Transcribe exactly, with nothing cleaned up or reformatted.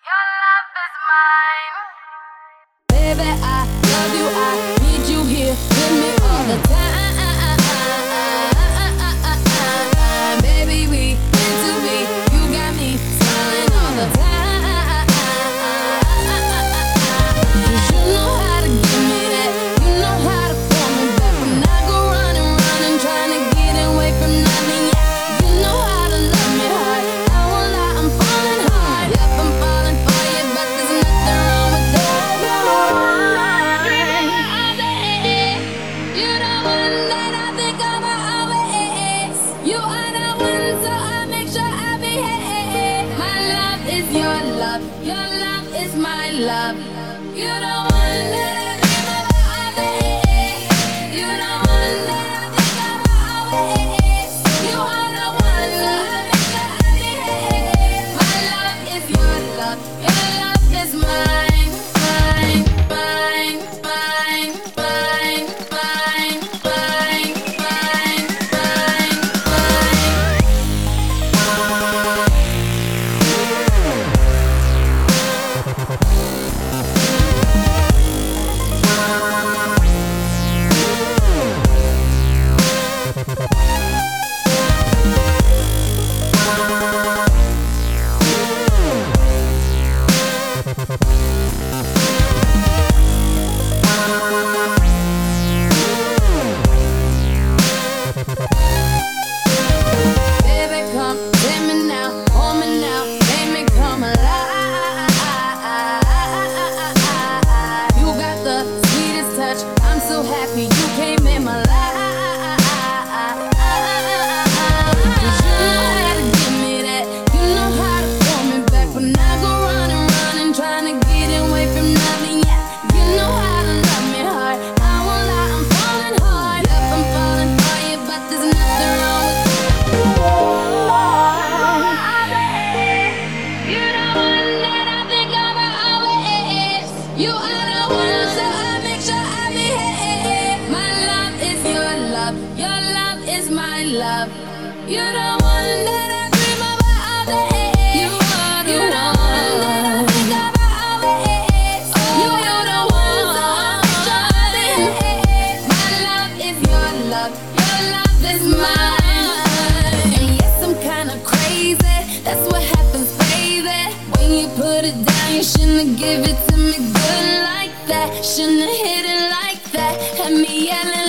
Your love is mine. Baby, I love you, I need you here with me all the time. Baby, we meant to be. You got me smiling all the time. 'Cause you know how to give me that. You know how to pull me back when I go running, running, trying to get away from nothing. Yeah, you know how to love me hard. I won't lie, I'm falling hard. Yep, I'm falling for you, but there's nothing wrong with that. You're the one that I think about always. You are the one, so I make sure I behave. My love is your love, your love is my love. You're the one that I dream about always. You're the one that I think about always. You are the one, so I make sure I behave. My love is your love, your love is mine, mine, mine, mine, mine, mine, mine, mine, mine, mine. Baby, come take me now, hold me now, make me come alive. You got the sweetest touch, I'm so happy you came in my life. 'Cause you know how to give me that, you know how to pull me back when I go running, running, trying to get away from nothing. Yeah, you know how to love me hard. I won't lie, I'm falling hard. Yep, I'm falling for you, but there's nothing wrong with that. You're the one that I think about always. You are the one, so I make sure I behave. My love is your love, your love is my love. You're the one that I dream about all day. You are the one that I think about always. You are the one, so I make sure I behave. My love is your love, your love is mine. And yes, I'm kinda crazy, that's what happens, baby. When you put it down, you shouldn't give it to me good like that. Shouldn't hit it like that. Had me yelling